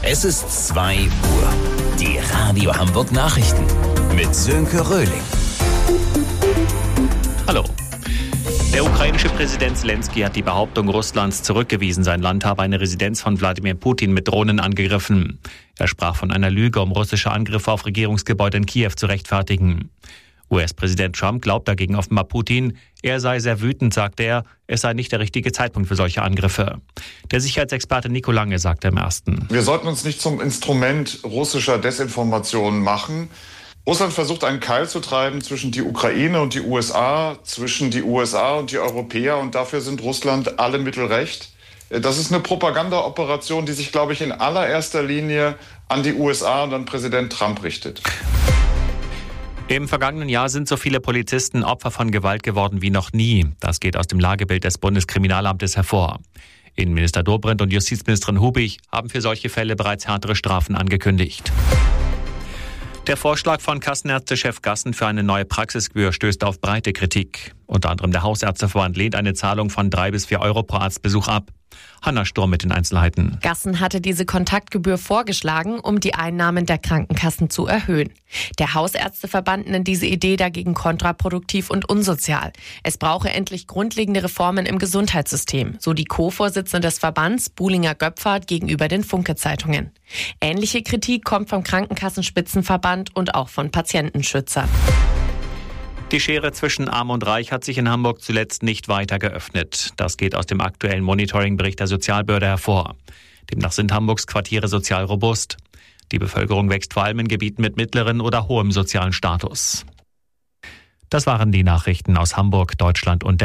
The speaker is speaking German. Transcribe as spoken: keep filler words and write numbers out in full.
Es ist zwei Uhr. Die Radio Hamburg Nachrichten mit Sönke Röhling. Hallo. Der ukrainische Präsident Zelensky hat die Behauptung Russlands zurückgewiesen, sein Land habe eine Residenz von Wladimir Putin mit Drohnen angegriffen. Er sprach von einer Lüge, um russische Angriffe auf Regierungsgebäude in Kiew zu rechtfertigen. U S-Präsident Trump glaubt dagegen offenbar Putin. Er sei sehr wütend, sagte er, es sei nicht der richtige Zeitpunkt für solche Angriffe. Der Sicherheitsexperte Nico Lange sagte im Ersten: Wir sollten uns nicht zum Instrument russischer Desinformation machen. Russland versucht, einen Keil zu treiben zwischen die Ukraine und die U S A, zwischen die U S A und die Europäer, und dafür sind Russland alle Mittel recht. Das ist eine Propagandaoperation, die sich, glaube ich, in allererster Linie an die U S A und an Präsident Trump richtet. Im vergangenen Jahr sind so viele Polizisten Opfer von Gewalt geworden wie noch nie. Das geht aus dem Lagebild des Bundeskriminalamtes hervor. Innenminister Dobrindt und Justizministerin Hubig haben für solche Fälle bereits härtere Strafen angekündigt. Der Vorschlag von Kassenärztechef Gassen für eine neue Praxisgebühr stößt auf breite Kritik. Unter anderem der Hausärzteverband lehnt eine Zahlung von drei bis vier Euro pro Arztbesuch ab. Hanna Sturm mit den Einzelheiten. Gassen hatte diese Kontaktgebühr vorgeschlagen, um die Einnahmen der Krankenkassen zu erhöhen. Der Hausärzteverband nennt diese Idee dagegen kontraproduktiv und unsozial. Es brauche endlich grundlegende Reformen im Gesundheitssystem, so die Co-Vorsitzende des Verbands, Buhlinger Göpfert, gegenüber den Funke-Zeitungen. Ähnliche Kritik kommt vom Krankenkassenspitzenverband und auch von Patientenschützern. Die Schere zwischen Arm und Reich hat sich in Hamburg zuletzt nicht weiter geöffnet. Das geht aus dem aktuellen Monitoringbericht der Sozialbehörde hervor. Demnach sind Hamburgs Quartiere sozial robust. Die Bevölkerung wächst vor allem in Gebieten mit mittlerem oder hohem sozialen Status. Das waren die Nachrichten aus Hamburg, Deutschland und der